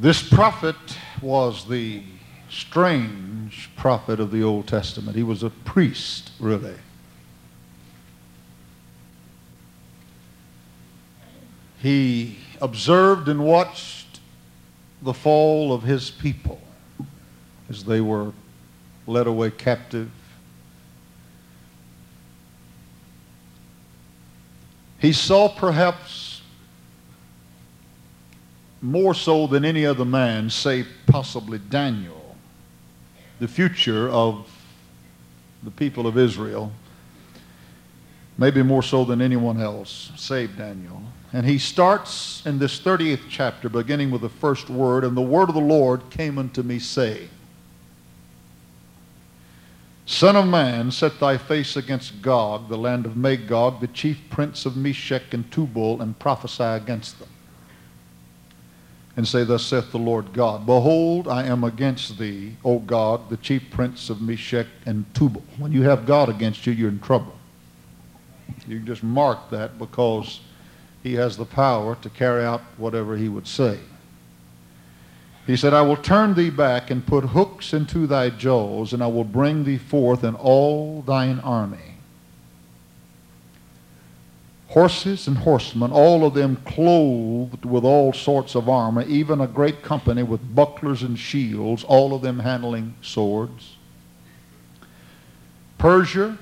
This prophet was the strange prophet of the Old Testament. He was a priest, really. He observed and watched the fall of his people as they were led away captive. He saw perhaps more so than any other man, save possibly Daniel, the future of the people of Israel, maybe more so than anyone else, save Daniel. And he starts in this 30th chapter, beginning with the first word, "And the word of the Lord came unto me, saying, Son of man, set thy face against Gog, the land of Magog, the chief prince of Meshech and Tubal, and prophesy against them. And say, Thus saith the Lord God, Behold, I am against thee, O Gog, the chief prince of Meshech and Tubal." When you have God against you, you're in trouble. You can just mark that, because he has the power to carry out whatever he would say. He said, "I will turn thee back and put hooks into thy jaws, and I will bring thee forth in all thine army. Horses and horsemen, all of them clothed with all sorts of armor, even a great company with bucklers and shields, all of them handling swords. Persia,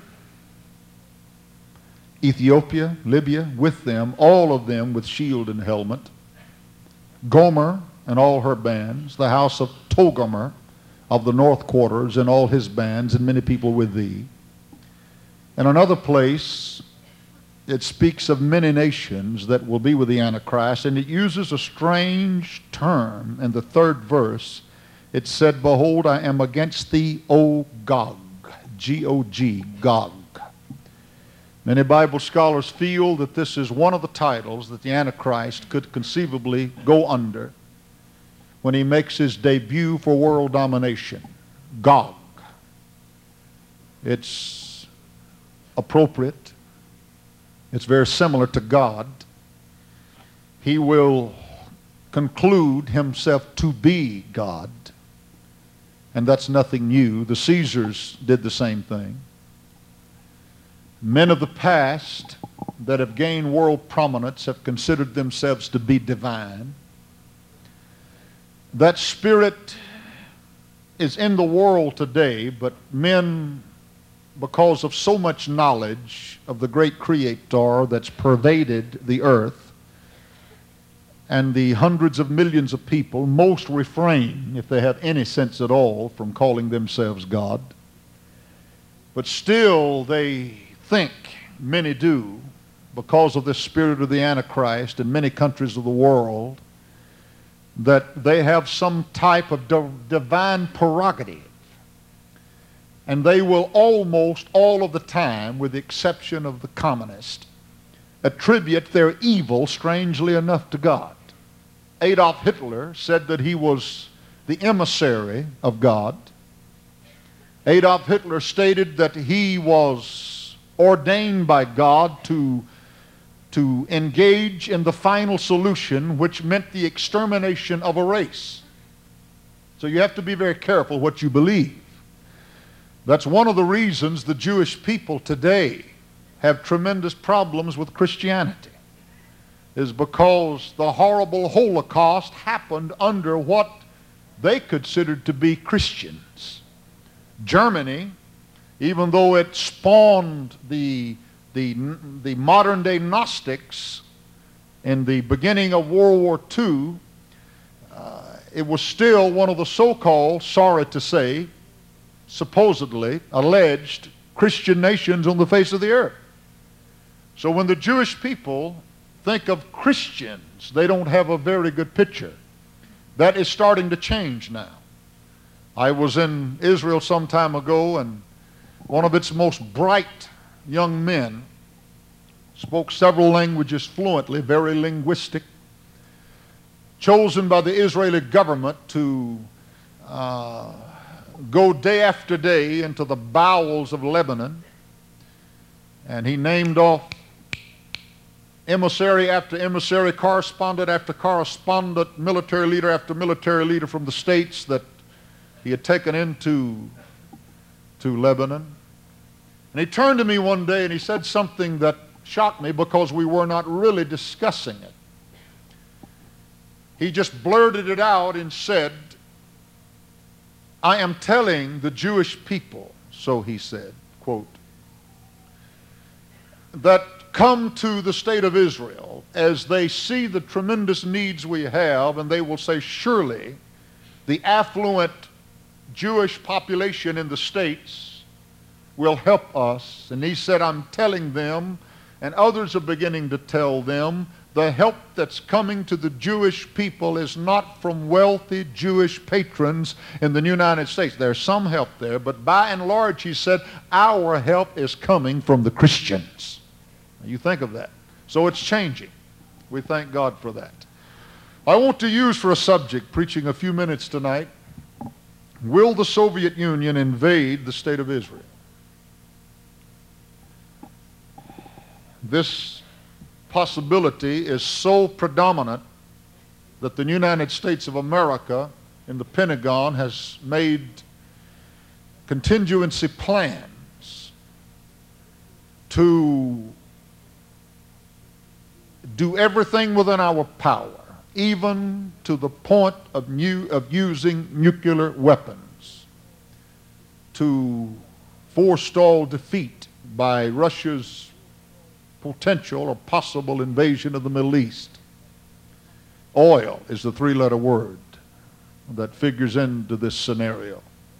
Ethiopia, Libya, with them, all of them with shield and helmet. Gomer and all her bands, the house of Togarmah of the north quarters and all his bands, and many people with thee." In another place, it speaks of many nations that will be with the Antichrist, and it uses a strange term in the third verse. It said, "Behold, I am against thee, O Gog," G-O-G, Gog. Many Bible scholars feel that this is one of the titles that the Antichrist could conceivably go under when he makes his debut for world domination. Gog. It's appropriate. It's very similar to God. He will conclude himself to be God, and that's nothing new. The Caesars did the same thing. Men of the past that have gained world prominence have considered themselves to be divine. That spirit is in the world today, but men, because of so much knowledge of the great Creator that's pervaded the earth and the hundreds of millions of people, most refrain, if they have any sense at all, from calling themselves God. But still they think, many do, because of the spirit of the Antichrist in many countries of the world, that they have some type of divine prerogative. And they will almost all of the time, with the exception of the communist, attribute their evil, strangely enough, to God. Adolf Hitler said that he was the emissary of God. Adolf Hitler stated that he was ordained by God to engage in the final solution, which meant the extermination of a race. So you have to be very careful what you believe. That's one of the reasons the Jewish people today have tremendous problems with Christianity, is because the horrible Holocaust happened under what they considered to be Christians. Germany, even though it spawned the modern-day Gnostics in the beginning of World War II, it was still one of the so-called, sorry to say, supposedly alleged Christian nations on the face of the earth. So when the Jewish people think of Christians, they don't have a very good picture. That is starting to change now. I was in Israel some time ago, and one of its most bright young men spoke several languages fluently, very linguistic, chosen by the Israeli government to go day after day into the bowels of Lebanon, and he named off emissary after emissary, correspondent after correspondent, military leader after military leader from the states that he had taken into Lebanon. And he turned to me one day and he said something that shocked me because we were not really discussing it. He just blurted it out and said, "I am telling the Jewish people," so he said, quote, "that come to the state of Israel as they see the tremendous needs we have, and they will say, surely the affluent Jewish population in the states will help us." And he said, "I'm telling them, and others are beginning to tell them, the help that's coming to the Jewish people is not from wealthy Jewish patrons in the United States. There's some help there, but by and large," he said, "our help is coming from the Christians." Now, you think of that. So it's changing. We thank God for that. I want to use for a subject, preaching a few minutes tonight, will the Soviet Union invade the state of Israel? This possibility is so predominant that the United States of America in the Pentagon has made contingency plans to do everything within our power, even to the point of using nuclear weapons, to forestall defeat by Russia's potential or possible invasion of the Middle East. Oil is the three-letter word that figures into this scenario.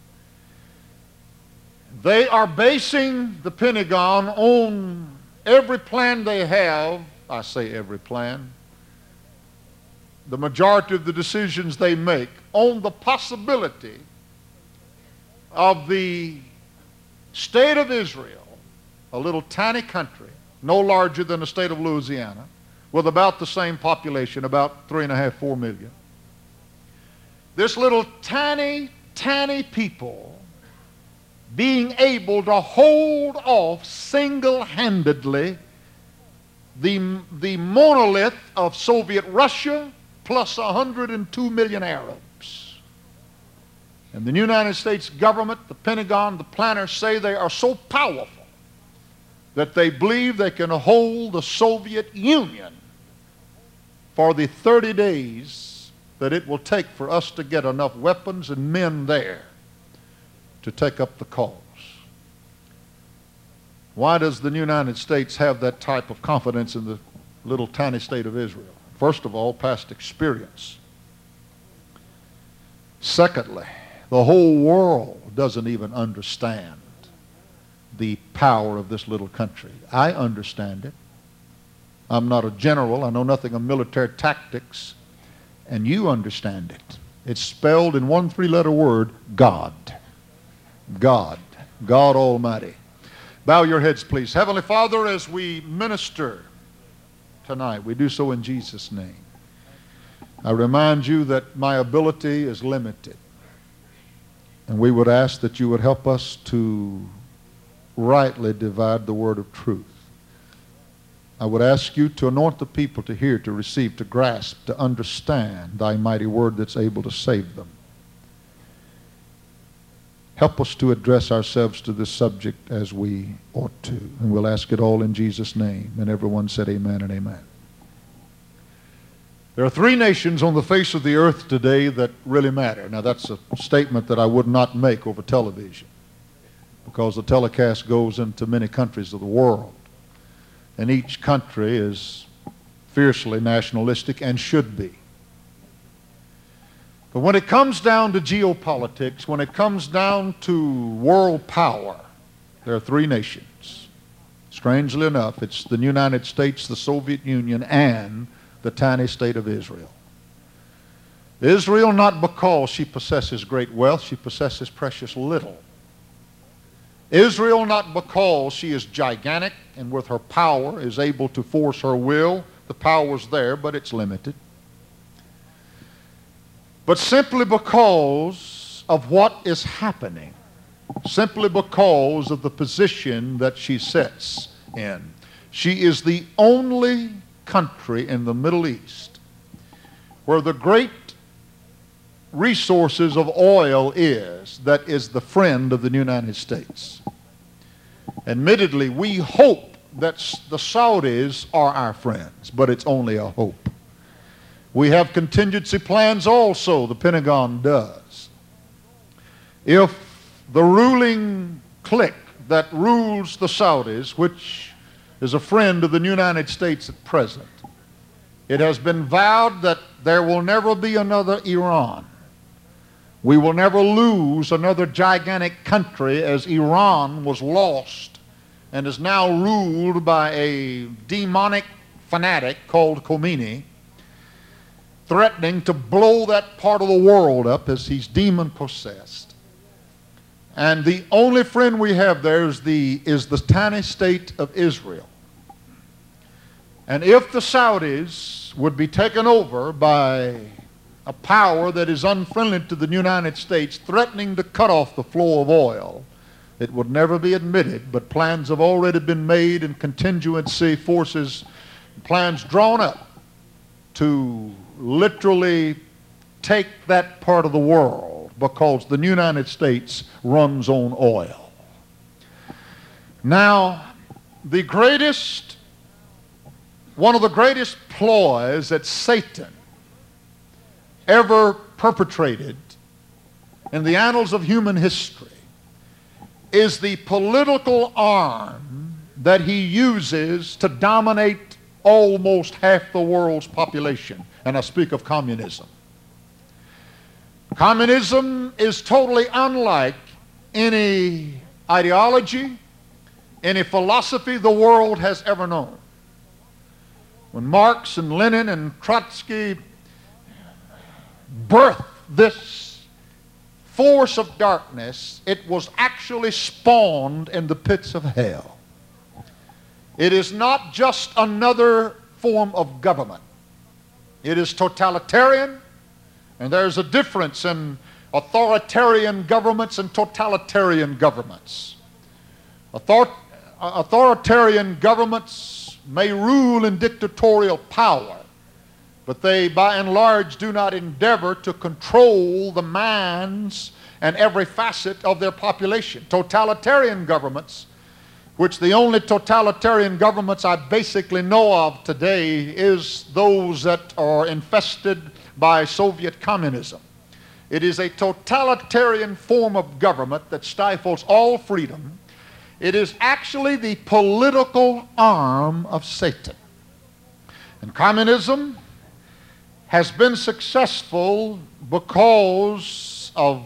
They are basing the Pentagon on every plan they have. I say every plan. The majority of the decisions they make on the possibility of the state of Israel, a little tiny country, no larger than the state of Louisiana, with about the same population, about 3.5, 4 million. This little tiny people being able to hold off single-handedly the monolith of Soviet Russia plus 102 million Arabs. And the United States government, the Pentagon, the planners say they are so powerful that they believe they can hold the Soviet Union for the 30 days that it will take for us to get enough weapons and men there to take up the cause. Why does the United States have that type of confidence in the little tiny state of Israel? First of all, past experience. Secondly, the whole world doesn't even understand the power of this little country. I understand it. I'm not a general. I know nothing of military tactics. And you understand it. It's spelled in one three-letter word, God. God. God Almighty. Bow your heads, please. Heavenly Father, as we minister tonight, we do so in Jesus' name. I remind you that my ability is limited. And we would ask that you would help us to rightly divide the word of truth. I would ask you to anoint the people to hear, to receive, to grasp, to understand thy mighty word that's able to save them. Help us to address ourselves to this subject as we ought to. And we'll ask it all in Jesus' name. And everyone said amen and amen. There are 3 nations on the face of the earth today that really matter. Now that's a statement that I would not make over television, because the telecast goes into many countries of the world. And each country is fiercely nationalistic and should be. But when it comes down to geopolitics, when it comes down to world power, there are 3 nations. Strangely enough, it's the United States, the Soviet Union, and the tiny state of Israel. Israel, not because she possesses great wealth, she possesses precious little. Israel, not because she is gigantic and with her power is able to force her will. The power's there, but it's limited. But simply because of what is happening, simply because of the position that she sits in. She is the only country in the Middle East where the great resources of oil is that is the friend of the United States. Admittedly, we hope that the Saudis are our friends, but it's only a hope. We have contingency plans also, the Pentagon does. If the ruling clique that rules the Saudis, which is a friend of the United States at present, it has been vowed that there will never be another Iran. We will never lose another gigantic country as Iran was lost and is now ruled by a demonic fanatic called Khomeini, threatening to blow that part of the world up as he's demon-possessed. And the only friend we have there is the tiny state of Israel. And if the Saudis would be taken over by a power that is unfriendly to the United States, threatening to cut off the flow of oil, it would never be admitted, but plans have already been made and contingency forces, plans drawn up to literally take that part of the world because the United States runs on oil. Now, one of the greatest ploys that Satan ever perpetrated in the annals of human history is the political arm that he uses to dominate almost half the world's population, and I speak of communism. Communism is totally unlike any ideology, any philosophy the world has ever known. When Marx and Lenin and Trotsky birthed this force of darkness, it was actually spawned in the pits of hell. It is not just another form of government. It is totalitarian, and there's a difference in authoritarian governments and totalitarian governments. Authoritarian governments may rule in dictatorial power, but they, by and large, do not endeavor to control the minds and every facet of their population. Totalitarian governments, which the only totalitarian governments I basically know of today is those that are infested by Soviet communism. It is a totalitarian form of government that stifles all freedom. It is actually the political arm of Satan. And communism has been successful because of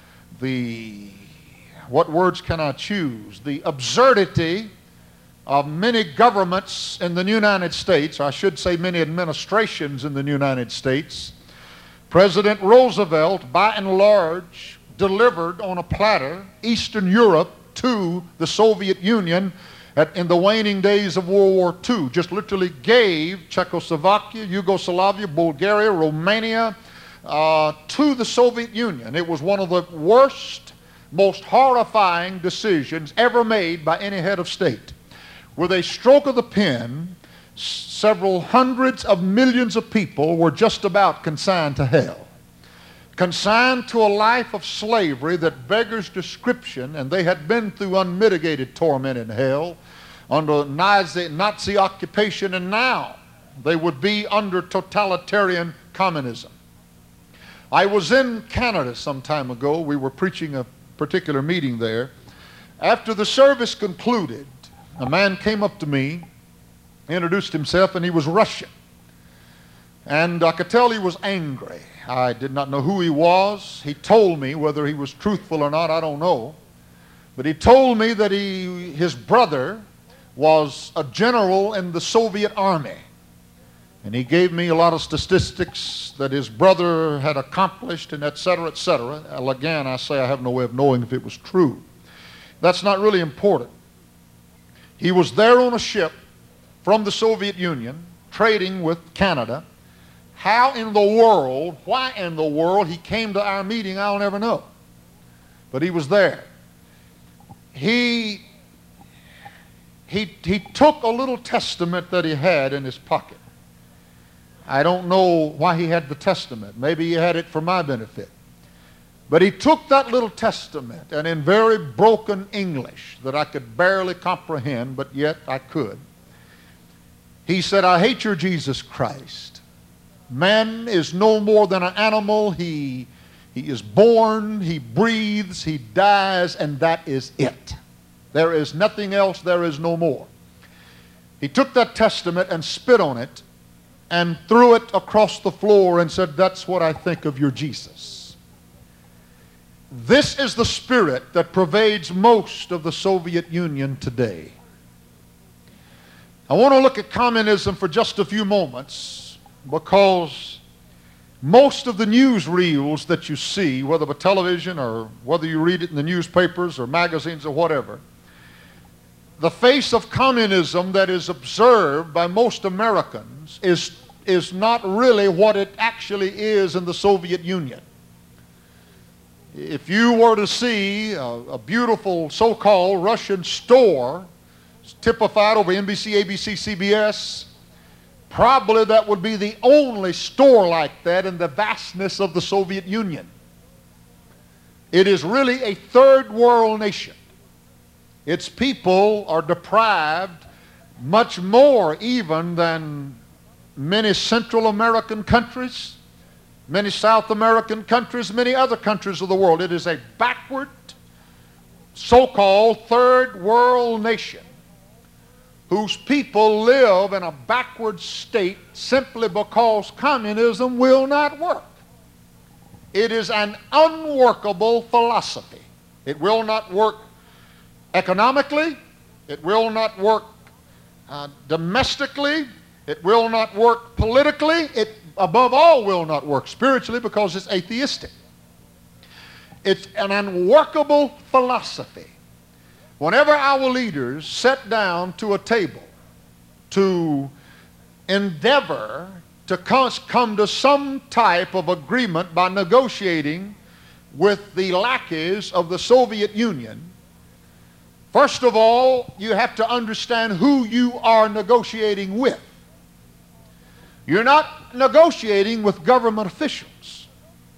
what words can I choose? The absurdity of many governments in the United States, or I should say many administrations in the United States. President Roosevelt, by and large, delivered on a platter Eastern Europe to the Soviet Union in the waning days of World War II. Just literally gave Czechoslovakia, Yugoslavia, Bulgaria, Romania to the Soviet Union. It was one of the worst, most horrifying decisions ever made by any head of state. With a stroke of the pen, several hundreds of millions of people were just about consigned to hell. Consigned to a life of slavery that beggars description, and they had been through unmitigated torment in hell under Nazi occupation, and now they would be under totalitarian communism. I was in Canada some time ago. We were preaching a particular meeting there. After the service concluded, a man came up to me, introduced himself, and he was Russian. And I could tell he was angry. I did not know who he was. He told me, whether he was truthful or not, I don't know. But he told me that his brother was a general in the Soviet army. And he gave me a lot of statistics that his brother had accomplished, and et cetera, et cetera. Well, again, I say I have no way of knowing if it was true. That's not really important. He was there on a ship from the Soviet Union, trading with Canada. How in the world, why in the world he came to our meeting, I'll never know. But he was there. He took a little testament that he had in his pocket. I don't know why he had the Testament. Maybe he had it for my benefit. But he took that little testament, and in very broken English that I could barely comprehend, but yet I could, he said, I hate your Jesus Christ. Man is no more than an animal. He is born, he breathes, he dies, and that is it. There is nothing else, there is no more. He took that testament and spit on it and threw it across the floor and said, that's what I think of your Jesus. This is the spirit that pervades most of the Soviet Union today. I want to look at communism for just a few moments, because most of the newsreels that you see, whether by television or whether you read it in the newspapers or magazines or whatever, the face of communism that is observed by most Americans is not really what it actually is in the Soviet Union. If you were to see a beautiful so-called Russian store typified over NBC, ABC, CBS, probably that would be the only store like that in the vastness of the Soviet Union. It is really a third world nation. Its people are deprived much more even than many Central American countries, many South American countries, many other countries of the world. It is a backward, so-called third world nation whose people live in a backward state simply because communism will not work. It is an unworkable philosophy. It will not work economically. It will not work domestically. It will not work politically. It, above all, will not work spiritually because it's atheistic. It's an unworkable philosophy. Whenever our leaders sat down to a table to endeavor to come to some type of agreement by negotiating with the lackeys of the Soviet Union, first of all, you have to understand who you are negotiating with. You're not negotiating with government officials.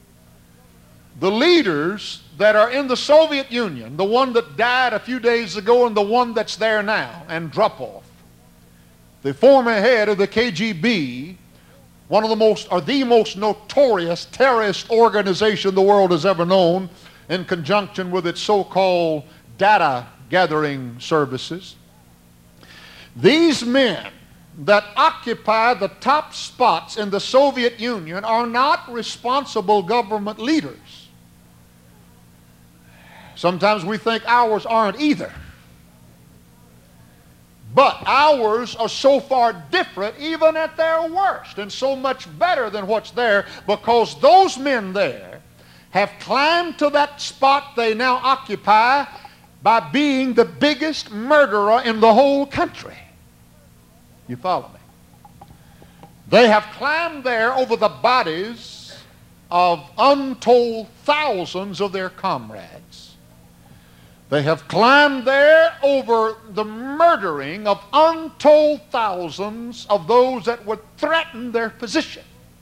The leaders that are in the Soviet Union, the one that died a few days ago and the one that's there now, Andropov, the former head of the KGB, one of the most notorious terrorist organization the world has ever known, in conjunction with its so-called data gathering services. These men that occupy the top spots in the Soviet Union are not responsible government leaders. Sometimes we think ours aren't either. But ours are so far different, even at their worst, and so much better than what's there, because those men there have climbed to that spot they now occupy by being the biggest murderer in the whole country. You follow me? They have climbed there over the bodies of untold thousands of their comrades. They have climbed there over the murdering of untold thousands of those that would threaten their position.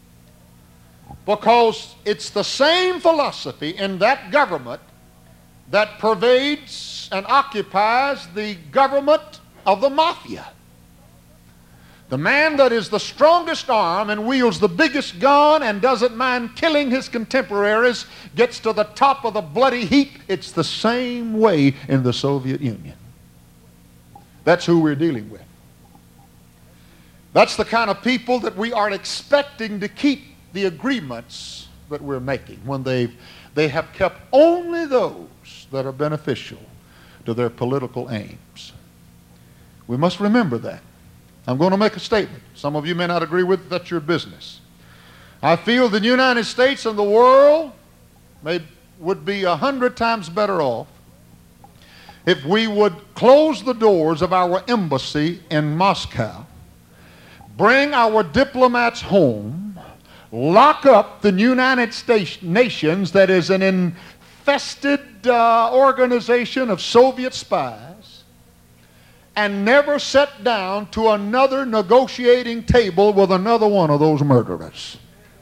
Because it's the same philosophy in that government that pervades and occupies the government of the mafia. The man that is the strongest arm and wields the biggest gun and doesn't mind killing his contemporaries gets to the top of the bloody heap. It's the same way in the Soviet Union. That's who we're dealing with. That's the kind of people that we are expecting to keep the agreements that we're making when they have kept only those that are beneficial to their political aims. We must remember that. I'm going to make a statement. Some of you may not agree with it. That's your business. I feel the United States and the world would be 100 times better off if we would close the doors of our embassy in Moscow, bring our diplomats home, lock up the United Nations that is an infested organization of Soviet spies, and never sat down to another negotiating table with another one of those murderers.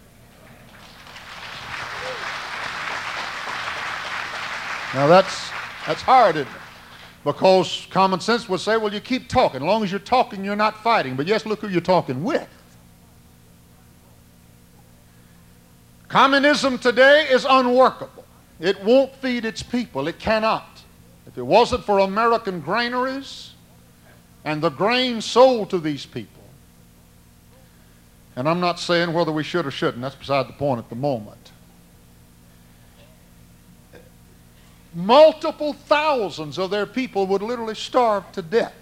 Now that's hard, isn't it? Because common sense would say, well, you keep talking. As long as you're talking, you're not fighting. But yes, look who you're talking with. Communism today is unworkable. It won't feed its people. It cannot. If it wasn't for American granaries and the grain sold to these people, and I'm not saying whether we should or shouldn't, that's beside the point at the moment. Multiple thousands of their people would literally starve to death.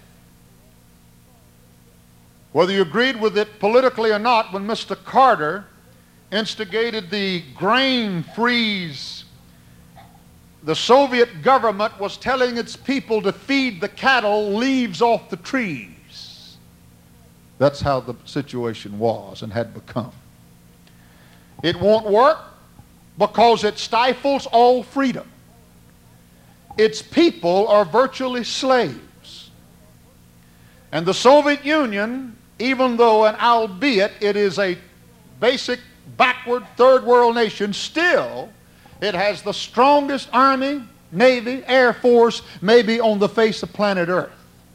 Whether you agreed with it politically or not, when Mr. Carter instigated the grain freeze, the Soviet government was telling its people to feed the cattle leaves off the trees. That's how the situation was and had become. It won't work because it stifles all freedom. Its people are virtually slaves. And the Soviet Union, even though and albeit it is a basic backward third world nation, still it has the strongest army, navy, air force maybe on the face of planet Earth.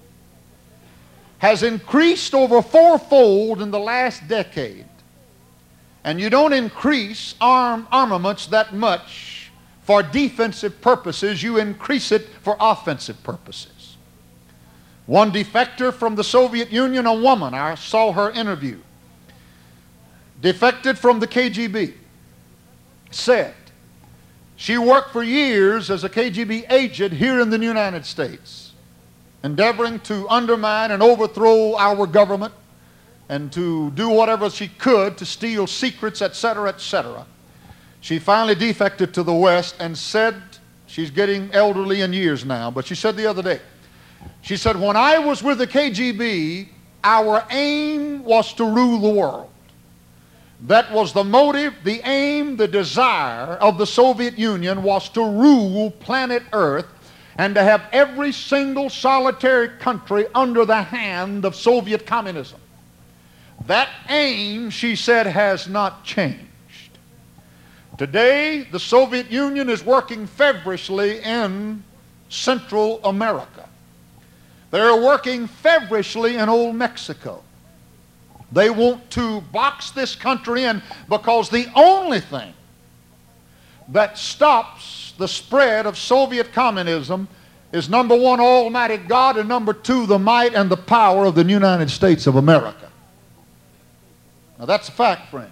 Has increased over fourfold in the last decade. And you don't increase armaments that much for defensive purposes, you increase it for offensive purposes. One defector from the Soviet Union, a woman, I saw her interview, defected from the KGB, said she worked for years as a KGB agent here in the United States, endeavoring to undermine and overthrow our government and to do whatever she could to steal secrets, etc., etc. She finally defected to the West and said, she's getting elderly in years now, but she said the other day, she said, when I was with the KGB, our aim was to rule the world. That was the motive, the aim, the desire of the Soviet Union was to rule planet Earth and to have every single solitary country under the hand of Soviet communism. That aim, she said, has not changed. Today, the Soviet Union is working feverishly in Central America. They're working feverishly in old Mexico. They want to box this country in because the only thing that stops the spread of Soviet communism is number one, Almighty God, and number two, the might and the power of the United States of America. Now that's a fact, friend.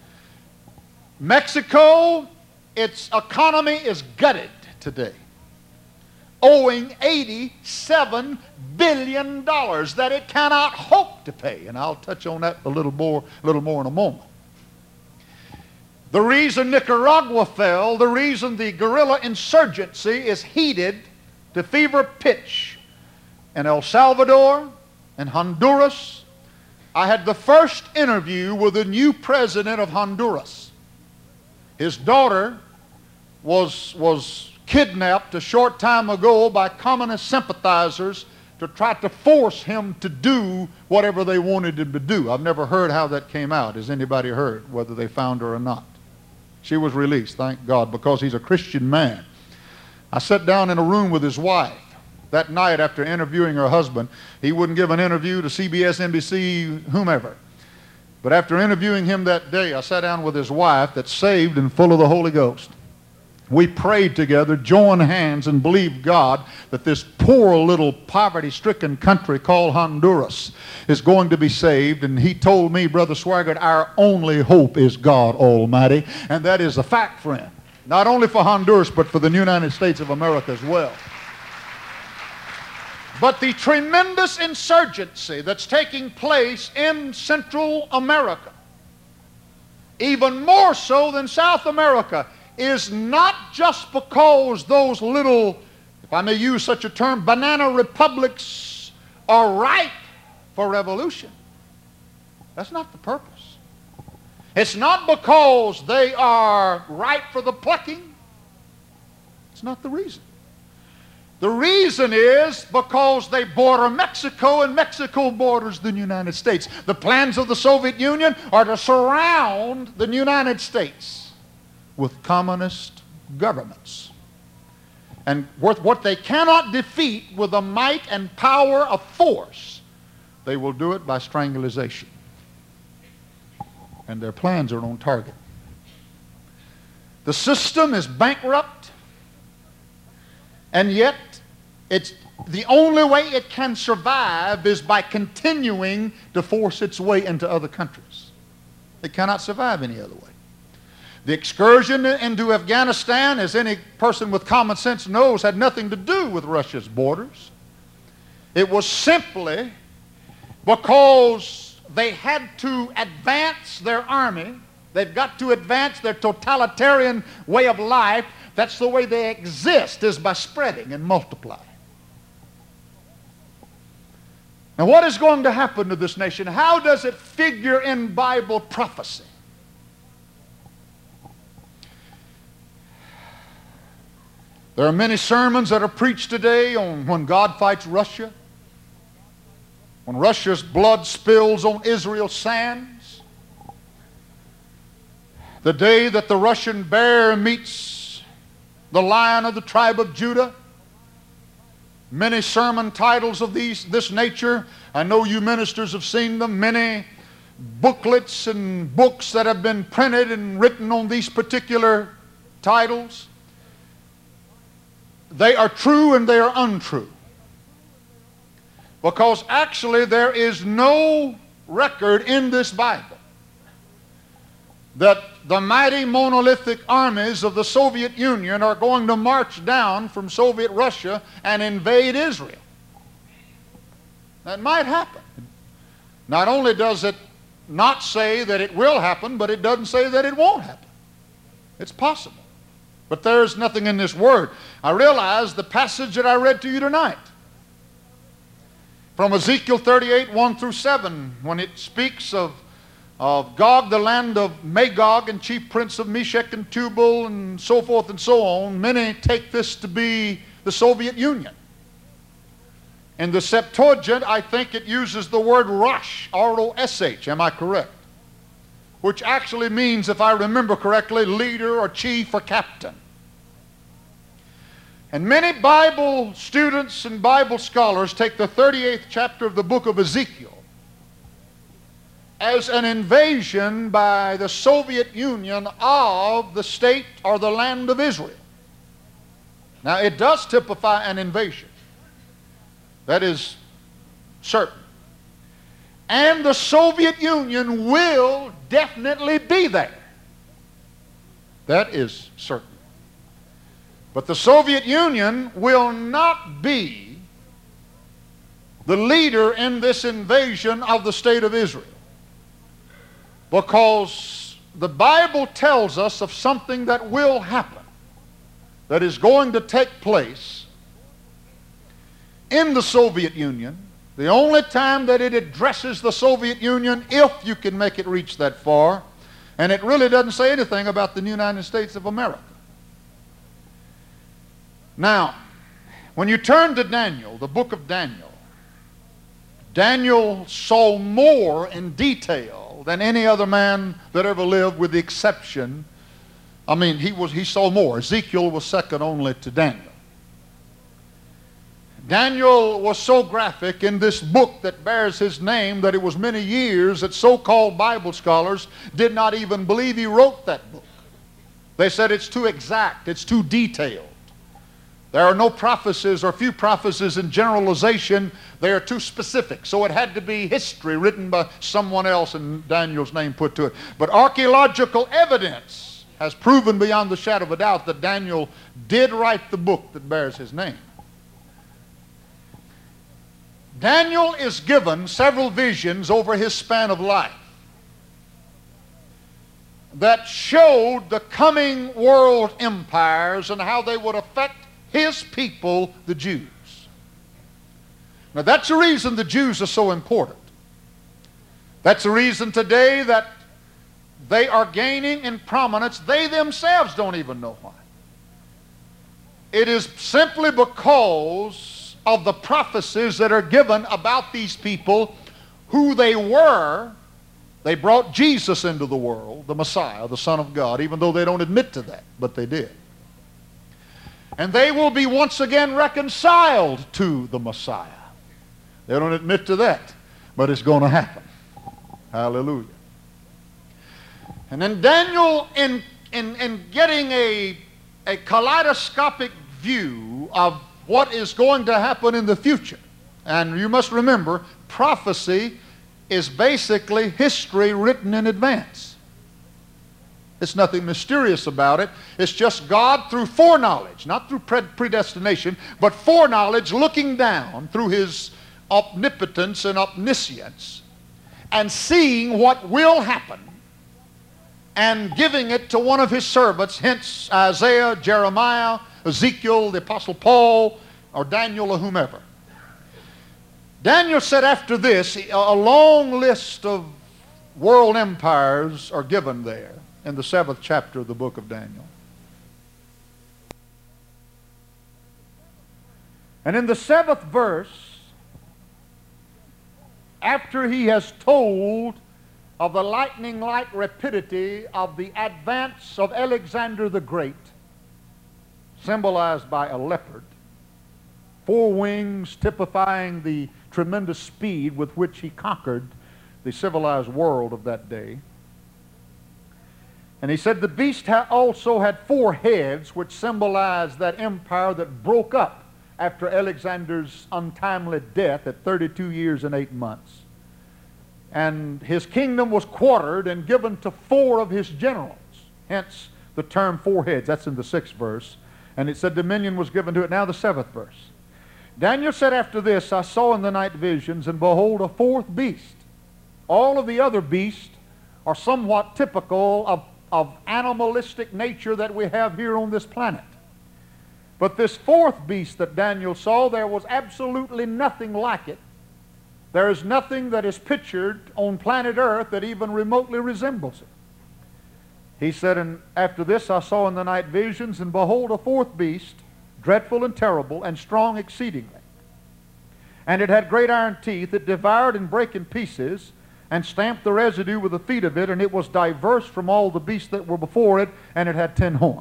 Mexico, its economy is gutted today, owing $87 billion that it cannot hope to pay. And I'll touch on that a little more in a moment. The reason Nicaragua fell, the reason the guerrilla insurgency is heated to fever pitch in El Salvador and Honduras. I had the first interview with the new president of Honduras. His daughter was kidnapped a short time ago by communist sympathizers to try to force him to do whatever they wanted him to do. I've never heard how that came out. Has anybody heard whether they found her or not? She was released, thank God, because he's a Christian man. I sat down in a room with his wife that night after interviewing her husband. He wouldn't give an interview to CBS, NBC, whomever. But after interviewing him that day, I sat down with his wife that's saved and full of the Holy Ghost. We prayed together, joined hands, and believed God that this poor little poverty-stricken country called Honduras is going to be saved. And he told me, Brother Swaggart, our only hope is God Almighty. And that is a fact, friend. Not only for Honduras, but for the United States of America as well. But the tremendous insurgency that's taking place in Central America, even more so than South America, is not just because those little, if I may use such a term, banana republics are ripe for revolution. That's not the purpose. It's not because they are ripe for the plucking. It's not the reason. The reason is because they border Mexico and Mexico borders the United States. The plans of the Soviet Union are to surround the United States with communist governments. And what they cannot defeat with the might and power of force, they will do it by strangulation. And their plans are on target. The system is bankrupt, and yet it's the only way it can survive is by continuing to force its way into other countries. It cannot survive any other way. The excursion into Afghanistan, as any person with common sense knows, had nothing to do with Russia's borders. It was simply because they had to advance their army. They've got to advance their totalitarian way of life. That's the way they exist, is by spreading and multiplying. Now, what is going to happen to this nation? How does it figure in Bible prophecy? There are many sermons that are preached today on when God fights Russia, when Russia's blood spills on Israel's sands, the day that the Russian bear meets the lion of the tribe of Judah. Many sermon titles of this nature. I know you ministers have seen them. Many booklets and books that have been printed and written on these particular titles. They are true and they are untrue. Because actually there is no record in this Bible that the mighty monolithic armies of the Soviet Union are going to march down from Soviet Russia and invade Israel. That might happen. Not only does it not say that it will happen, but it doesn't say that it won't happen. It's possible. But there's nothing in this word. I realize the passage that I read to you tonight from Ezekiel 38, 1 through 7, when it speaks of Gog, the land of Magog, and chief prince of Meshech and Tubal, and so forth and so on, many take this to be the Soviet Union. In the Septuagint, I think it uses the word Rosh, R-O-S-H. Am I correct? Which actually means, if I remember correctly, leader or chief or captain. And many Bible students and Bible scholars take the 38th chapter of the book of Ezekiel as an invasion by the Soviet Union of the state or the land of Israel. Now, it does typify an invasion. That is certain. And the Soviet Union will definitely be there. That is certain. But the Soviet Union will not be the leader in this invasion of the state of Israel. Because the Bible tells us of something that will happen, that is going to take place in the Soviet Union. The only time that it addresses the Soviet Union, if you can make it reach that far, and it really doesn't say anything about the United States of America. Now, when you turn to Daniel, the book of Daniel, Daniel saw more in detail than any other man that ever lived, with the exception, he saw more. Ezekiel was second only to Daniel. Daniel was so graphic in this book that bears his name that it was many years that so-called Bible scholars did not even believe he wrote that book. They said it's too exact, it's too detailed. There are no prophecies or few prophecies in generalization. They are too specific. So it had to be history written by someone else and Daniel's name put to it. But archaeological evidence has proven beyond the shadow of a doubt that Daniel did write the book that bears his name. Daniel is given several visions over his span of life that showed the coming world empires and how they would affect his people, the Jews. Now that's the reason the Jews are so important. That's the reason today that they are gaining in prominence. They themselves don't even know why. It is simply because of the prophecies that are given about these people, who they were. They brought Jesus into the world, the Messiah, the Son of God, even though they don't admit to that, but they did. And they will be once again reconciled to the Messiah. They don't admit to that, but it's going to happen. Hallelujah. And then Daniel, in getting a kaleidoscopic view of what is going to happen in the future. And you must remember, prophecy is basically history written in advance. There's nothing mysterious about it. It's just God through foreknowledge, not through predestination, but foreknowledge, looking down through his omnipotence and omniscience and seeing what will happen and giving it to one of his servants, hence Isaiah, Jeremiah, Ezekiel, the Apostle Paul, or Daniel, or whomever. Daniel said after this, a long list of world empires are given there in the 7th chapter of the book of Daniel. And in the 7th verse, after he has told of the lightning-like rapidity of the advance of Alexander the Great, symbolized by a leopard, 4 wings typifying the tremendous speed with which he conquered the civilized world of that day. And he said the beast also had 4 heads, which symbolized that empire that broke up after Alexander's untimely death at 32 years and 8 months. And his kingdom was quartered and given to 4 of his generals, hence the term 4 heads. That's in the 6th verse. And it said dominion was given to it. Now the 7th verse. Daniel said after this, I saw in the night visions, and behold, a 4th beast. All of the other beasts are somewhat typical of animalistic nature that we have here on this planet. But this 4th beast that Daniel saw, there was absolutely nothing like it. There is nothing that is pictured on planet Earth that even remotely resembles it. He said, and after this I saw in the night visions, and behold, a 4th beast, dreadful and terrible, and strong exceedingly. And it had great iron teeth. It devoured and brake in pieces, and stamped the residue with the feet of it, and it was diverse from all the beasts that were before it, and it had 10 horns.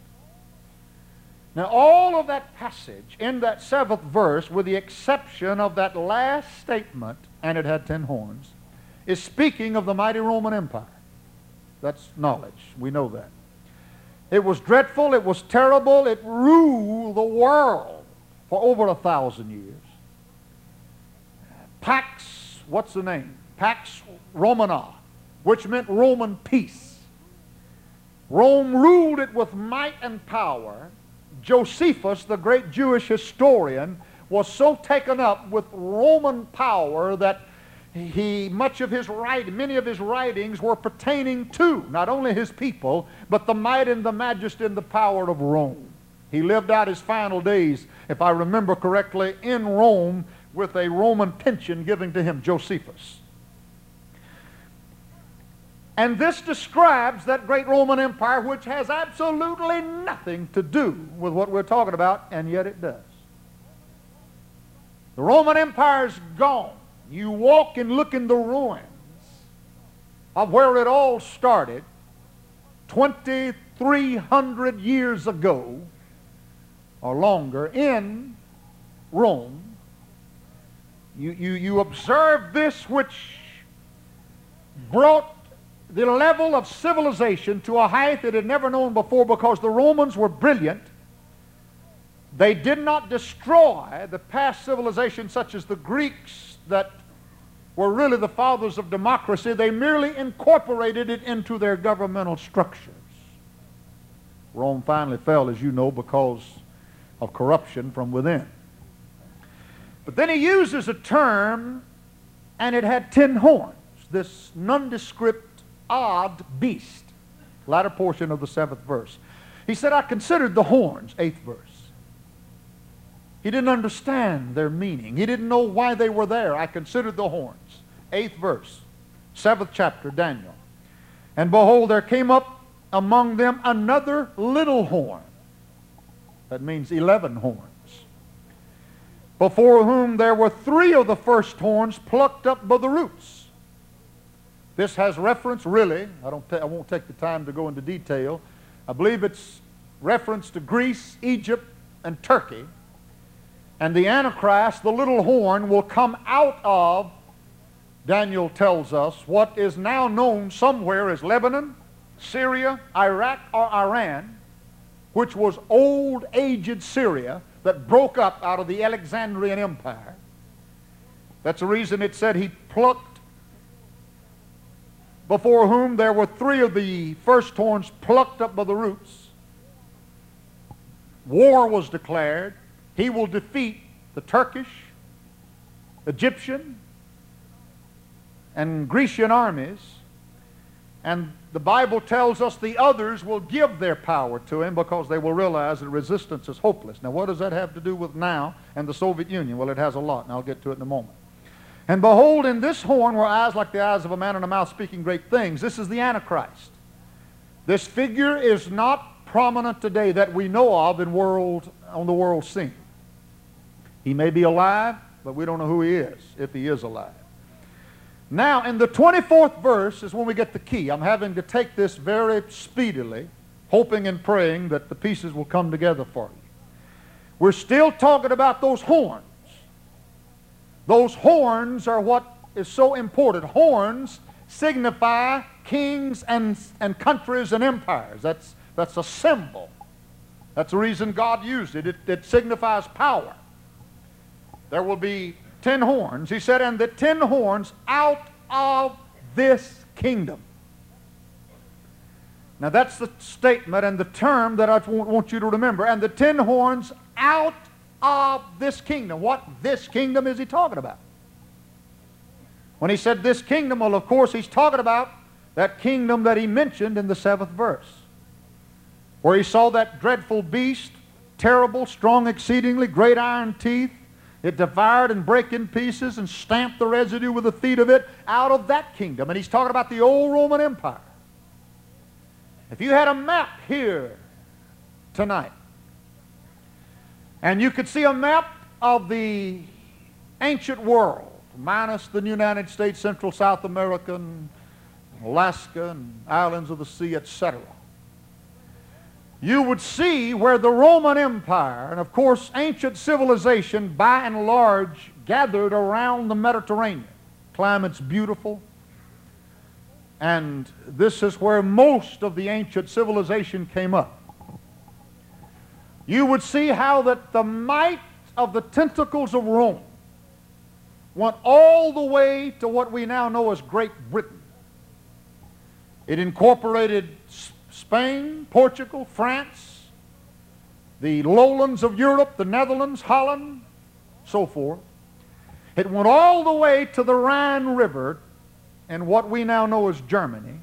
Now all of that passage in that 7th verse, with the exception of that last statement, and it had 10 horns, is speaking of the mighty Roman Empire. That's knowledge. We know that. It was dreadful, it was terrible, it ruled the world for over 1,000 years. Pax, what's the name? Pax Romana, which meant Roman peace. Rome ruled it with might and power. Josephus, the great Jewish historian, was so taken up with Roman power that many of his writings were pertaining to not only his people, but the might and the majesty and the power of Rome. He lived out his final days, if I remember correctly, in Rome with a Roman pension given to him, Josephus. And this describes that great Roman Empire, which has absolutely nothing to do with what we're talking about, and yet it does. The Roman Empire's gone. You walk and look in the ruins of where it all started 2,300 years ago or longer in Rome. You observe this, which brought the level of civilization to a height it had never known before, because the Romans were brilliant. They did not destroy the past civilizations such as the Greeks that were really the fathers of democracy. They merely incorporated it into their governmental structures. Rome finally fell, as you know, because of corruption from within. But then he uses a term, and it had 10 horns, this nondescript, odd beast, latter portion of the 7th verse. He said, I considered the horns, 8th verse. He didn't understand their meaning. He didn't know why they were there. I considered the horns, 8th verse, 7th chapter, Daniel. And behold, there came up among them another little horn. That means 11 horns. Before whom there were 3 of the first horns plucked up by the roots. This has reference, really, I won't take the time to go into detail. I believe it's reference to Greece, Egypt, and Turkey. And the Antichrist, the little horn, will come out of, Daniel tells us, what is now known somewhere as Lebanon, Syria, Iraq, or Iran, which was old, aged Syria that broke up out of the Alexandrian Empire. That's the reason it said he plucked, before whom there were 3 of the first horns plucked up by the roots. War was declared. He will defeat the Turkish, Egyptian, and Grecian armies. And the Bible tells us the others will give their power to him because they will realize that resistance is hopeless. Now, what does that have to do with now and the Soviet Union? Well, it has a lot, and I'll get to it in a moment. And behold, in this horn were eyes like the eyes of a man and a mouth speaking great things. This is the Antichrist. This figure is not prominent today that we know of on the world scene. He may be alive, but we don't know who he is, if he is alive. Now, in the 24th verse is when we get the key. I'm having to take this very speedily, hoping and praying that the pieces will come together for you. We're still talking about those horns. Those horns are what is so important. Horns signify kings and countries and empires. That's a symbol. That's the reason God used it. It signifies power. There will be 10 horns. He said, and the 10 horns out of this kingdom. Now that's the statement and the term that I want you to remember. And the 10 horns out of this kingdom. What this kingdom is he talking about? When he said this kingdom, well, of course, he's talking about that kingdom that he mentioned in the 7th verse, where he saw that dreadful beast, terrible, strong exceedingly, great iron teeth. It devoured and brake in pieces and stamped the residue with the feet of it out of that kingdom. And he's talking about the old Roman Empire. If you had a map here tonight, and you could see a map of the ancient world, minus the United States, Central, South America, and Alaska, and islands of the sea, etc., you would see where the Roman Empire, and of course ancient civilization by and large, gathered around the Mediterranean. Climate's beautiful. And this is where most of the ancient civilization came up. You would see how that the might of the tentacles of Rome went all the way to what we now know as Great Britain. It incorporated Spain, Portugal, France, the lowlands of Europe, the Netherlands, Holland, so forth. It went all the way to the Rhine River and what we now know as Germany.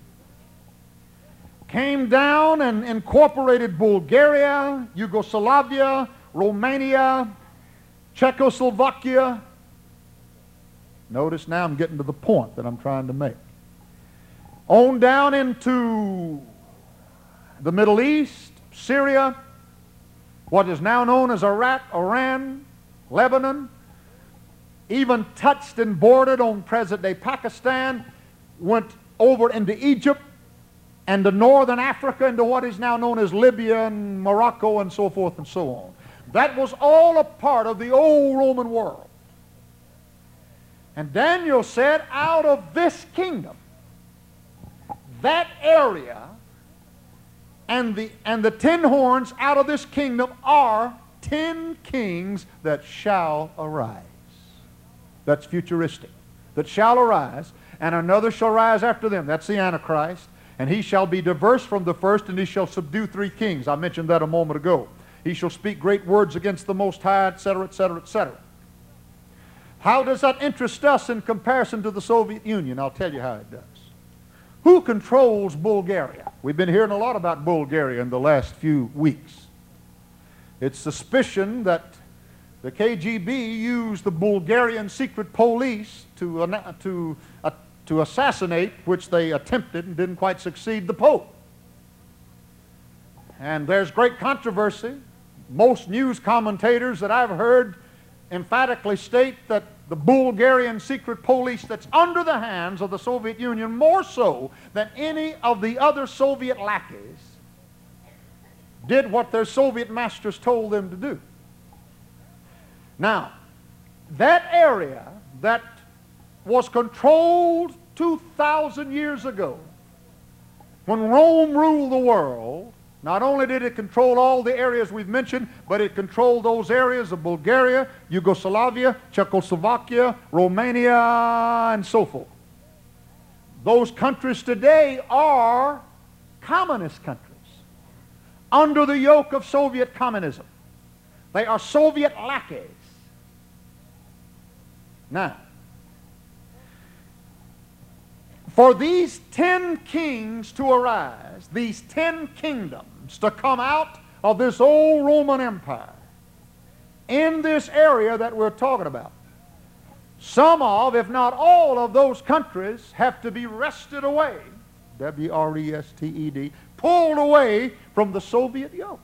Came down and incorporated Bulgaria, Yugoslavia, Romania, Czechoslovakia. Notice now I'm getting to the point that I'm trying to make. On down into the Middle East, Syria, what is now known as Iraq, Iran, Lebanon, even touched and bordered on present-day Pakistan, went over into Egypt and to northern Africa, into what is now known as Libya and Morocco and so forth and so on. That was all a part of the old Roman world. And Daniel said, out of this kingdom, that area, and the 10 horns out of this kingdom are 10 kings that shall arise. That's futuristic. That shall arise, and another shall rise after them. That's the Antichrist. And he shall be diverse from the first, and he shall subdue 3 kings. I mentioned that a moment ago. He shall speak great words against the Most High, etc., etc., etc. How does that interest us in comparison to the Soviet Union? I'll tell you how it does. Who controls Bulgaria? We've been hearing a lot about Bulgaria in the last few weeks. It's suspicion that the KGB used the Bulgarian secret police to assassinate, which they attempted and didn't quite succeed, the Pope. And there's great controversy. Most news commentators that I've heard emphatically state that the Bulgarian secret police that's under the hands of the Soviet Union, more so than any of the other Soviet lackeys, did what their Soviet masters told them to do. Now, that area that was controlled 2,000 years ago, when Rome ruled the world, not only did it control all the areas we've mentioned, but it controlled those areas of Bulgaria, Yugoslavia, Czechoslovakia, Romania, and so forth. Those countries today are communist countries under the yoke of Soviet communism. They are Soviet lackeys. Now, for these 10 kings to arise, these 10 kingdoms to come out of this old Roman Empire in this area that we're talking about, some of, if not all of those countries have to be wrested away, W-R-E-S-T-E-D, pulled away from the Soviet yoke.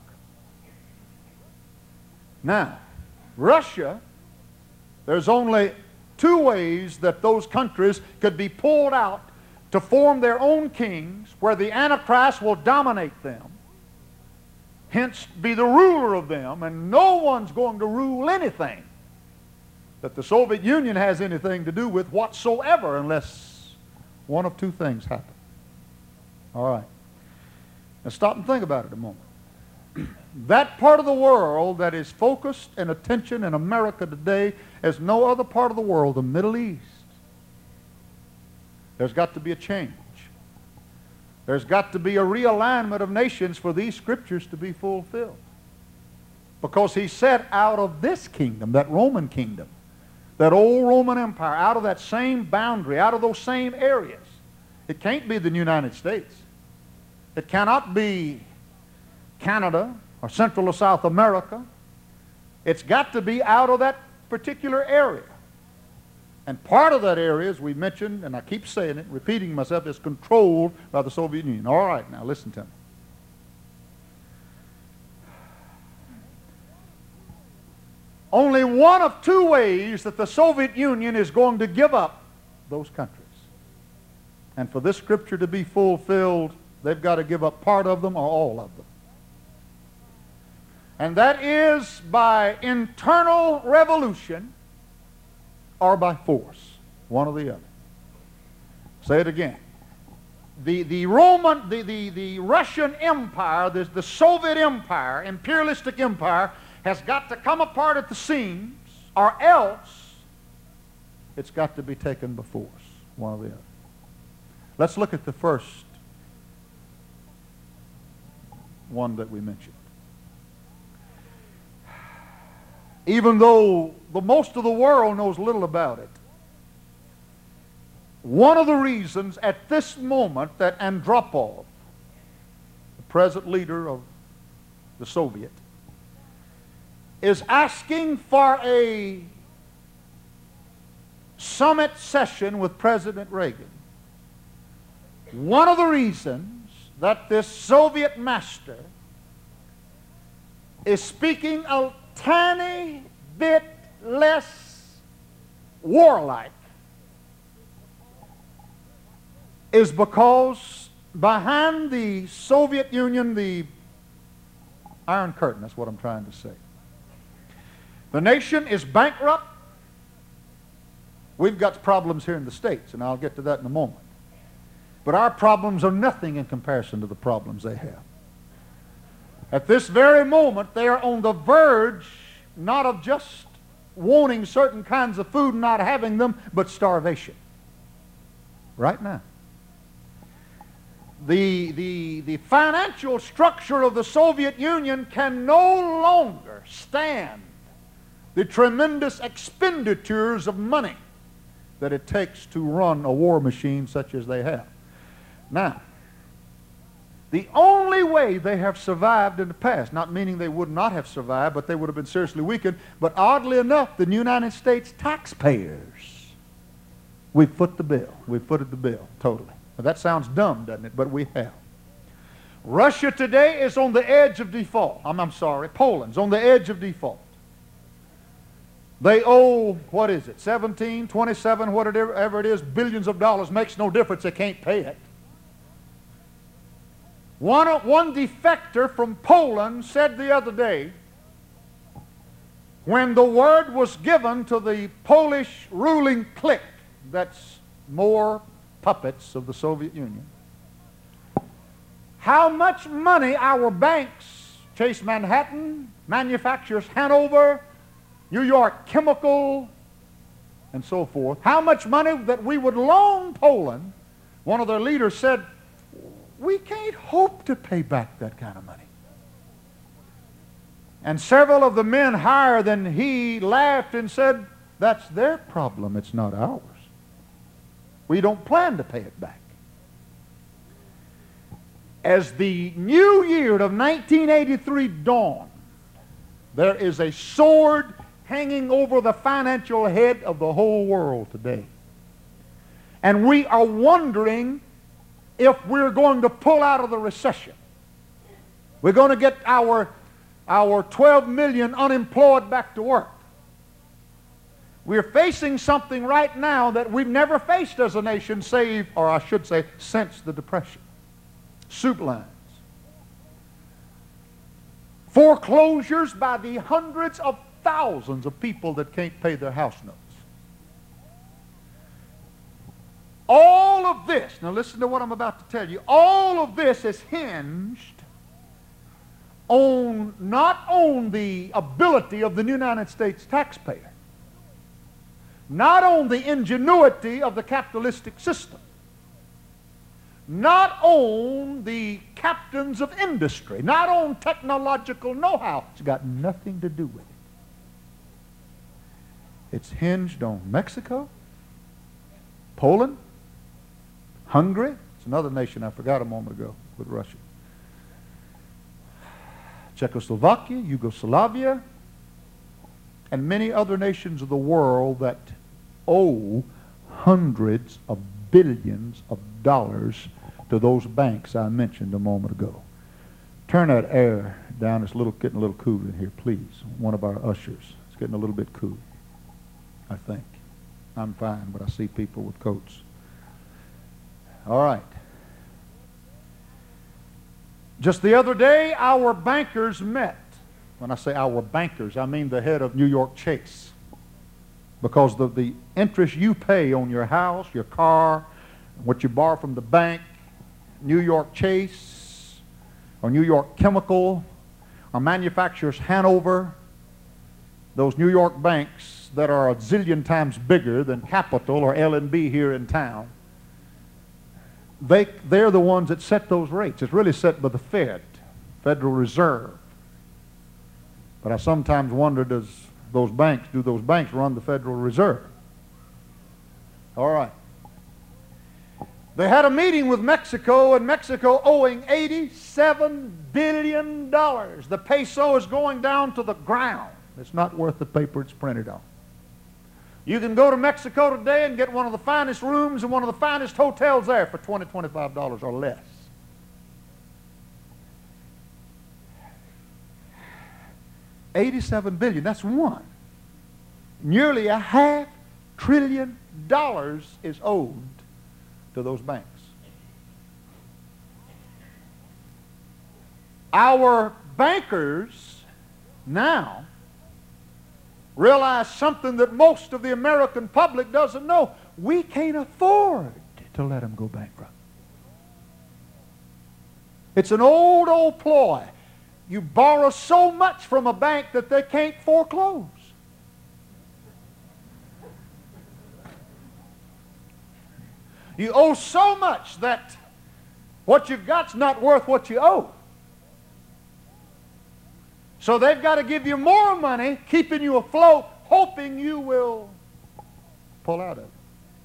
Now, Russia, there's only two ways that those countries could be pulled out to form their own kings, where the Antichrist will dominate them, hence be the ruler of them, and no one's going to rule anything that the Soviet Union has anything to do with whatsoever, unless one of two things happen. All right. Now stop and think about it a moment. That part of the world that is focused and attention in America today as no other part of the world, the Middle East, there's got to be a change. There's got to be a realignment of nations for these scriptures to be fulfilled. Because he said out of this kingdom, that Roman kingdom, that old Roman Empire, out of that same boundary, out of those same areas, it can't be the United States. It cannot be Canada or Central or South America. It's got to be out of that particular area. And part of that area, as we mentioned, and I keep saying it, repeating myself, is controlled by the Soviet Union. All right, now listen to me. Only one of two ways that the Soviet Union is going to give up those countries. And for this scripture to be fulfilled, they've got to give up part of them or all of them. And that is by internal revolution or by force, one or the other. Say it again. The Russian Empire, the Soviet Empire, imperialistic empire, has got to come apart at the seams, or else it's got to be taken by force, one or the other. Let's look at the first one that we mentioned. Even though most of the world knows little about it, one of the reasons at this moment that Andropov, the present leader of the Soviet, is asking for a summit session with President Reagan, one of the reasons that this Soviet master is speaking a tiny bit less warlike is because behind the Soviet Union, the Iron Curtain, that's what I'm trying to say. The nation is bankrupt. We've got problems here in the States, and I'll get to that in a moment. But our problems are nothing in comparison to the problems they have. At this very moment, they are on the verge not of just wanting certain kinds of food and not having them, but starvation. Right now. The financial structure of the Soviet Union can no longer stand the tremendous expenditures of money that it takes to run a war machine such as they have. Now, the only way they have survived in the past, not meaning they would not have survived, but they would have been seriously weakened, but oddly enough, the United States taxpayers, we foot the bill. We footed the bill, totally. Now, that sounds dumb, doesn't it? But we have. Russia today is on the edge of default. I'm sorry, Poland's on the edge of default. They owe, what is it, 17, 27, whatever it is, billions of dollars. Makes no difference, they can't pay it. One defector from Poland said the other day, when the word was given to the Polish ruling clique, that's more puppets of the Soviet Union, how much money our banks, Chase Manhattan, Manufacturers Hanover, New York Chemical, and so forth, how much money that we would loan Poland, one of their leaders said, we can't hope to pay back that kind of money. And several of the men higher than he laughed and said, that's their problem, it's not ours. We don't plan to pay it back. As the new year of 1983 dawned, there is a sword hanging over the financial head of the whole world today. And we are wondering if we're going to pull out of the recession. We're going to get our 12 million unemployed back to work. We're facing something right now that we've never faced as a nation, save, or I should say, since the Depression. Soup lines. Foreclosures by the hundreds of thousands of people that can't pay their house notes. All of this, now listen to what I'm about to tell you, all of this is hinged on, not on the ability of the United States taxpayer, not on the ingenuity of the capitalistic system, not on the captains of industry, not on technological know-how. It's got nothing to do with it. It's hinged on Mexico, Poland, Hungary. It's another nation I forgot a moment ago with Russia. Czechoslovakia, Yugoslavia, and many other nations of the world that owe hundreds of billions of dollars to those banks I mentioned a moment ago. Turn that air down. It's getting a little cool in here, please. One of our ushers. It's getting a little bit cool, I think. I'm fine, but I see people with coats. All right. Just the other day, our bankers met. When I say our bankers, I mean the head of New York Chase. Because the interest you pay on your house, your car, what you borrow from the bank, New York Chase, or New York Chemical, or Manufacturers Hanover, those New York banks that are a zillion times bigger than Capital or L&B here in town, they're the ones that set those rates. It's really set by the Fed, Federal Reserve. But I sometimes wonder, do those banks run the Federal Reserve? All right. They had a meeting with Mexico, and Mexico owing $87 billion. The peso is going down to the ground. It's not worth the paper it's printed on. You can go to Mexico today and get one of the finest rooms in one of the finest hotels there for $20, $25 or less. $87 billion, that's one. Nearly $500 billion is owed to those banks. Our bankers now realize something that most of the American public doesn't know. We can't afford to let them go bankrupt. It's an old ploy. You borrow so much from a bank that they can't foreclose. You owe so much that what you've got's not worth what you owe. So they've got to give you more money, keeping you afloat, hoping you will pull out of it.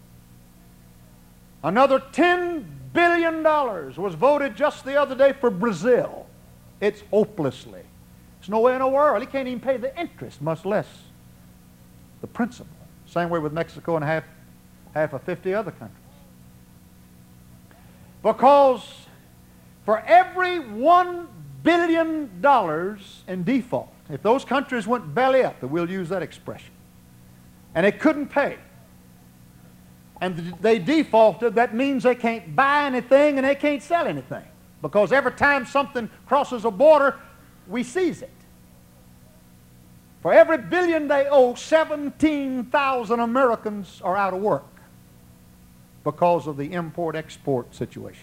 Another $10 billion was voted just the other day for Brazil. It's hopelessly. There's no way in the world. He can't even pay the interest, much less the principal. Same way with Mexico and half of 50 other countries. Because For every $1 billion in default, if those countries went belly up, and we'll use that expression, and they couldn't pay, and they defaulted, that means they can't buy anything and they can't sell anything. Because every time something crosses a border, we seize it. For every billion they owe, 17,000 Americans are out of work because of the import-export situation.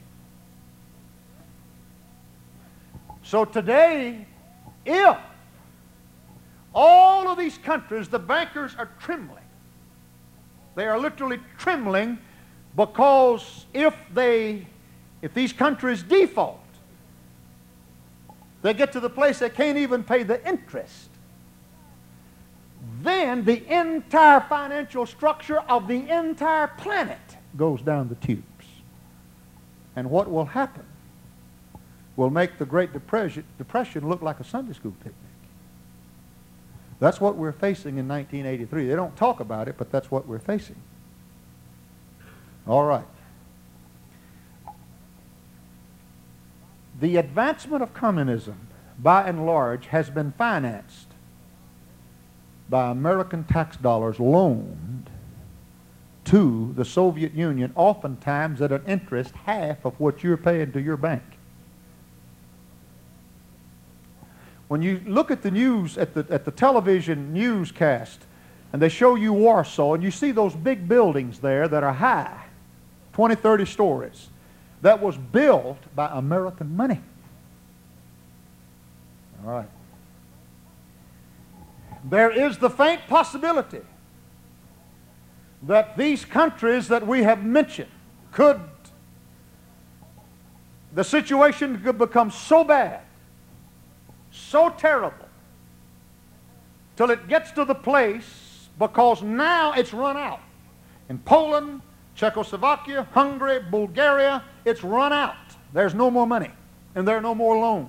So today, if all of these countries, the bankers are trembling. They are literally trembling because if these countries default, they get to the place they can't even pay the interest. Then the entire financial structure of the entire planet goes down the tubes. And what will happen will make the Great Depression look like a Sunday school picnic. That's what we're facing in 1983. They don't talk about it, but that's what we're facing. All right. The advancement of communism, by and large, has been financed by American tax dollars loaned to the Soviet Union, oftentimes at an interest half of what you're paying to your bank. When you look at the news, at the television newscast, and they show you Warsaw, and you see those big buildings there that are high, 20, 30 stories, that was built by American money. All right. There is the faint possibility that these countries that we have mentioned the situation could become so bad, so terrible, till it gets to the place, because now it's run out. In Poland, Czechoslovakia, Hungary, Bulgaria, it's run out. There's no more money, and there are no more loans.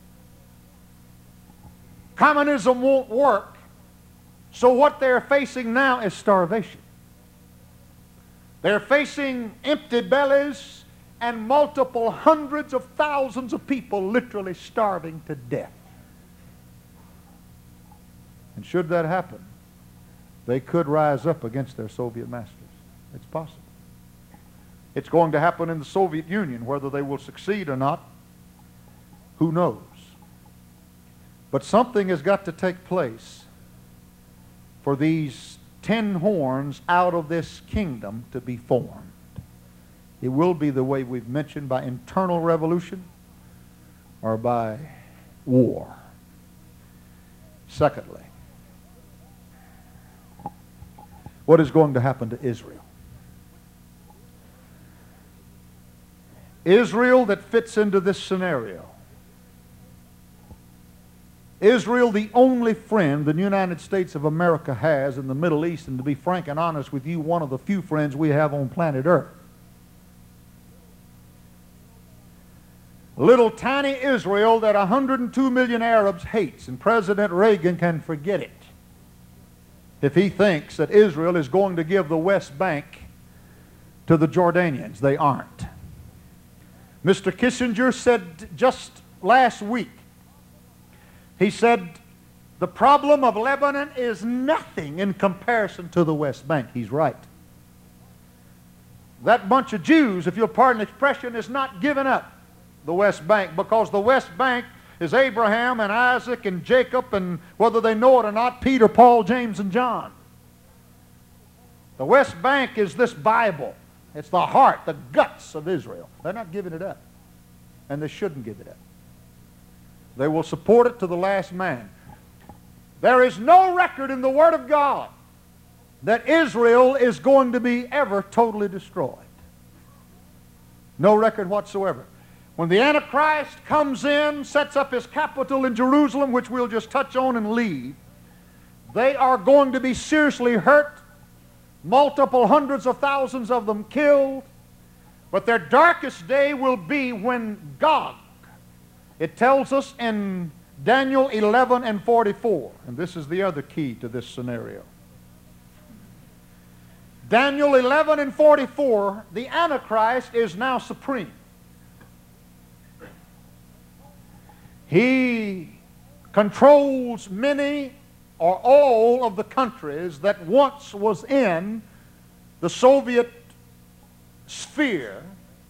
Communism won't work, so what they're facing now is starvation. They're facing empty bellies and multiple hundreds of thousands of people literally starving to death. And should that happen, they could rise up against their Soviet masters. It's possible. It's going to happen in the Soviet Union. Whether they will succeed or not, who knows? But something has got to take place for these 10 horns out of this kingdom to be formed. It will be the way we've mentioned, by internal revolution or by war. Secondly, what is going to happen to Israel? Israel that fits into this scenario. Israel, the only friend the United States of America has in the Middle East, and to be frank and honest with you, one of the few friends we have on planet Earth. Little tiny Israel that 102 million Arabs hates, and President Reagan can forget it if he thinks that Israel is going to give the West Bank to the Jordanians. They aren't. Mr. Kissinger said just last week, he said, the problem of Lebanon is nothing in comparison to the West Bank. He's right. That bunch of Jews, if you'll pardon the expression, is not giving up the West Bank, because the West Bank is Abraham and Isaac and Jacob, and whether they know it or not, Peter, Paul, James, and John. The West Bank is this Bible. It's the heart, the guts of Israel. They're not giving it up, and they shouldn't give it up. They will support it to the last man. There is no record in the Word of God that Israel is going to be ever totally destroyed. No record whatsoever. When the Antichrist comes in, sets up his capital in Jerusalem, which we'll just touch on and leave, they are going to be seriously hurt, multiple hundreds of thousands of them killed, but their darkest day will be when Gog, it tells us in Daniel 11 and 44, and this is the other key to this scenario. Daniel 11 and 44, the Antichrist is now supreme. He controls many or all of the countries that once was in the Soviet sphere.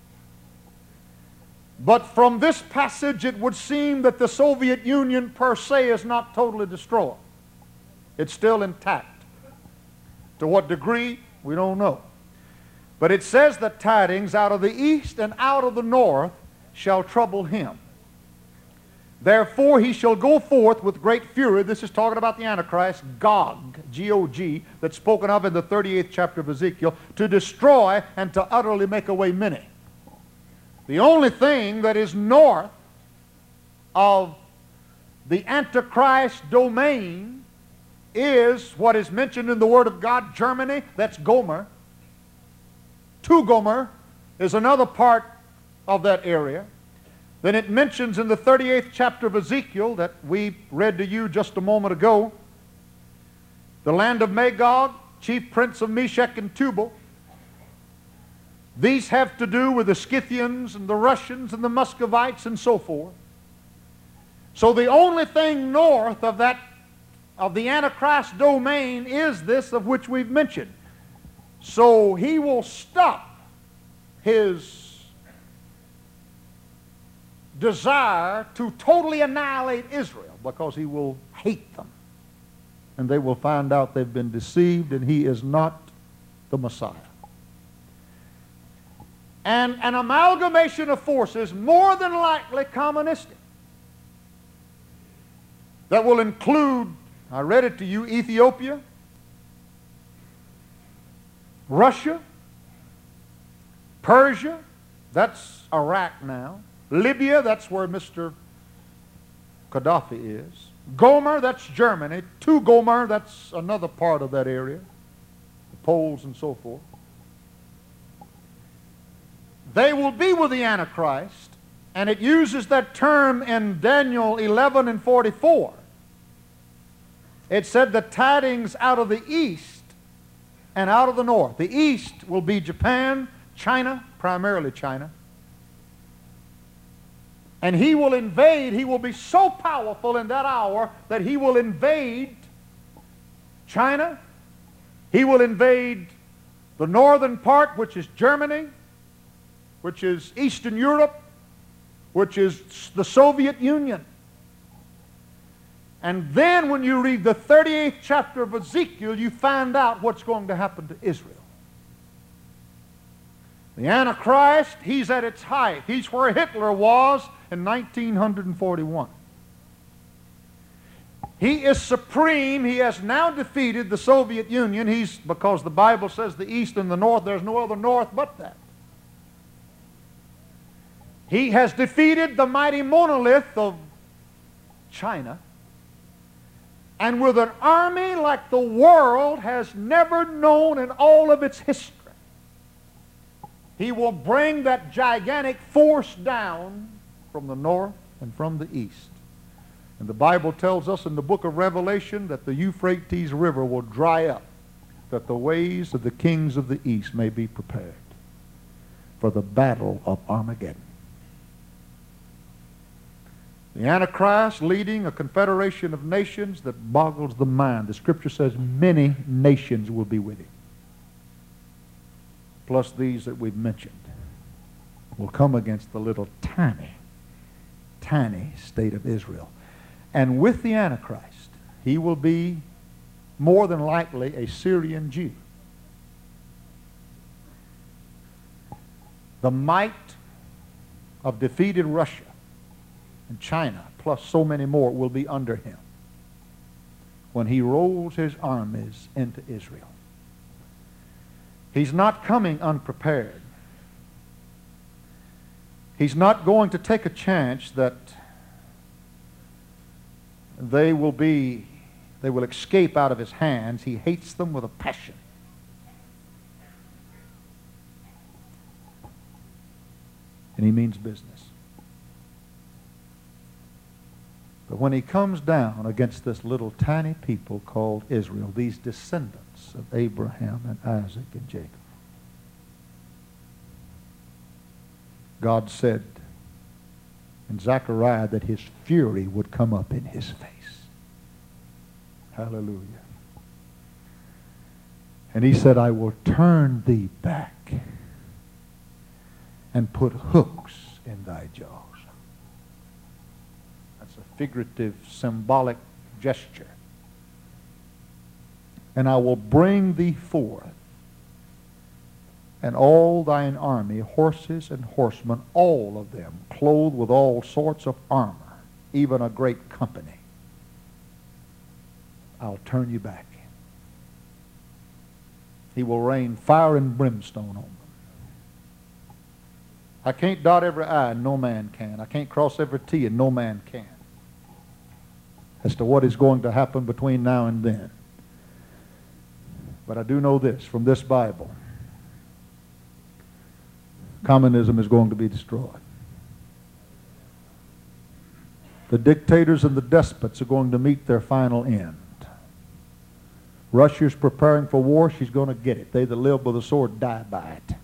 But from this passage, it would seem that the Soviet Union per se is not totally destroyed. It's still intact. To what degree, we don't know. But it says that tidings out of the east and out of the north shall trouble him. Therefore he shall go forth with great fury. This is talking about the Antichrist, Gog, G-O-G, that's spoken of in the 38th chapter of Ezekiel, to destroy and to utterly make away many. The only thing that is north of the Antichrist domain is what is mentioned in the Word of God, Germany. That's Gomer. To Gomer is another part of that area. Then it mentions in the 38th chapter of Ezekiel that we read to you just a moment ago, the land of Magog, chief prince of Meshech and Tubal. These have to do with the Scythians and the Russians and the Muscovites and so forth. So the only thing north of the Antichrist domain is this of which we've mentioned. So he will stop his desire to totally annihilate Israel because he will hate them. And they will find out they've been deceived and he is not the Messiah. And an amalgamation of forces, more than likely communistic, that will include, I read it to you, Ethiopia, Russia, Persia, that's Iraq now, Libya, that's where Mr. Gaddafi is, Gomer, that's Germany, to Gomer, that's another part of that area, the Poles and so forth. They will be with the Antichrist, and it uses that term in Daniel 11 and 44. It said the tidings out of the east and out of the north. The east will be Japan, China, primarily China. And he will invade, he will be so powerful in that hour that he will invade China. He will invade the northern part, which is Germany, which is Eastern Europe, which is the Soviet Union. And then when you read the 38th chapter of Ezekiel, you find out what's going to happen to Israel. The Antichrist, he's at its height. He's where Hitler was in 1941. He is supreme. He has now defeated the Soviet Union. Because the Bible says the east and the north, there's no other north but that. He has defeated the mighty monolith of China. And with an army like the world has never known in all of its history, he will bring that gigantic force down from the north and from the east. And the Bible tells us in the book of Revelation that the Euphrates River will dry up, that the ways of the kings of the east may be prepared for the battle of Armageddon. The Antichrist leading a confederation of nations that boggles the mind. The Scripture says many nations will be with him. Plus these that we've mentioned will come against the little tiny state of Israel. And with the Antichrist, he will be more than likely a Syrian Jew. The might of defeated Russia and China, plus so many more, will be under him when he rolls his armies into Israel. He's not coming unprepared. He's not going to take a chance that they will escape out of his hands. He hates them with a passion. And he means business. But when he comes down against this little tiny people called Israel, these descendants of Abraham and Isaac and Jacob, God said, And Zechariah, that his fury would come up in his face. Hallelujah. And he said, I will turn thee back and put hooks in thy jaws. That's a figurative, symbolic gesture. And I will bring thee forth, and all thine army, horses and horsemen, all of them, clothed with all sorts of armor, even a great company. I'll turn you back. He will rain fire and brimstone on them. I can't dot every I, and no man can. I can't cross every T, and no man can, as to what is going to happen between now and then. But I do know this from this Bible. Communism is going to be destroyed. The dictators and the despots are going to meet their final end. Russia's preparing for war. She's going to get it. They that live by the sword die by it.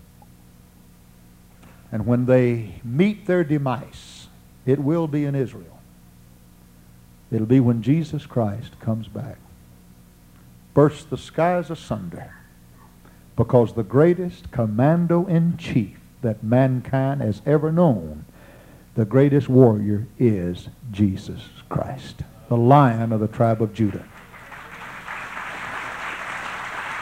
And when they meet their demise, it will be in Israel. It'll be when Jesus Christ comes back. Burst the skies asunder, because the greatest commando-in-chief that mankind has ever known, the greatest warrior, is Jesus Christ, the Lion of the tribe of Judah.